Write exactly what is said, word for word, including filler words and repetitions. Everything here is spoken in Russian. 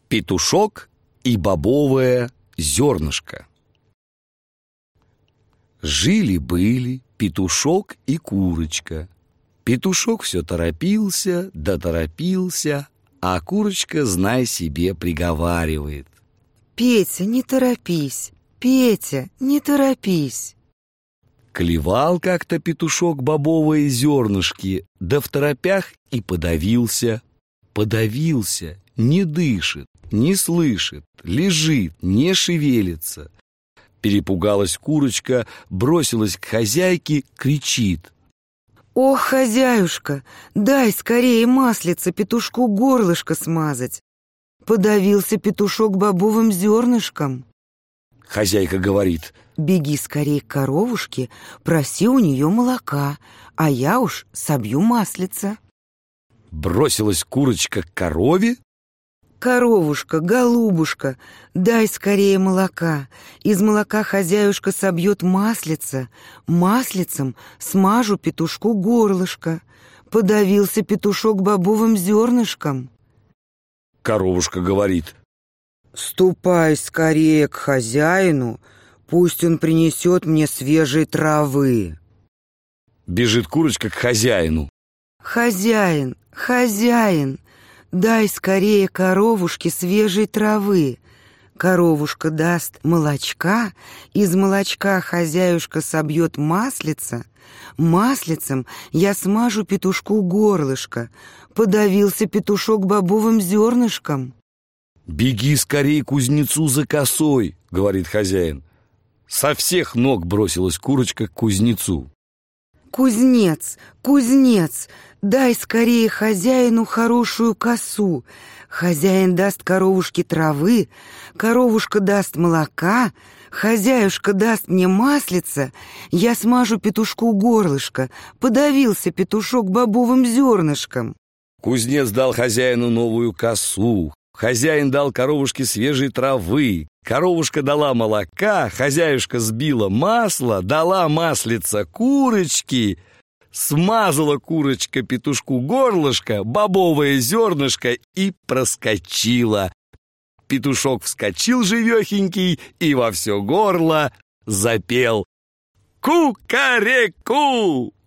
Петушок и бобовое зернышко. Жили-были петушок и курочка. Петушок все торопился, да торопился, а курочка, знай себе, приговаривает: «Петя, не торопись! Петя, не торопись!» Клевал как-то петушок бобовые зернышки, да в торопях и подавился. Подавился, не дышит, не слышит, лежит, не шевелится. Перепугалась курочка, бросилась к хозяйке, кричит: «Ох, хозяюшка, дай скорее маслица петушку горлышко смазать! Подавился петушок бобовым зернышком!» Хозяйка говорит: «Беги скорее к коровушке, проси у нее молока, а я уж собью маслица». Бросилась курочка к корове. «Коровушка, голубушка, дай скорее молока. Из молока хозяюшка собьет маслица. Маслицем смажу петушку горлышко. Подавился петушок бобовым зернышком». Коровушка говорит: «Ступай скорее к хозяину, пусть он принесет мне свежей травы». Бежит курочка к хозяину. «Хозяин, хозяин, дай скорее коровушке свежей травы. Коровушка даст молочка, из молочка хозяюшка собьет маслица. Маслицем я смажу петушку горлышко. Подавился петушок бобовым зернышком». «Беги скорее к кузнецу за косой», — говорит хозяин. Со всех ног бросилась курочка к кузнецу. «Кузнец, кузнец, дай скорее хозяину хорошую косу. Хозяин даст коровушке травы, коровушка даст молока, хозяюшка даст мне маслица, я смажу петушку горлышко. Подавился петушок бобовым зернышком». Кузнец дал хозяину новую косу, хозяин дал коровушке свежей травы, коровушка дала молока, хозяюшка сбила масло, дала маслица курочки, смазала курочка петушку горлышко, бобовое зернышко и проскочила. Петушок вскочил живехенький и во все горло запел: «Ку-ка-ре-ку!»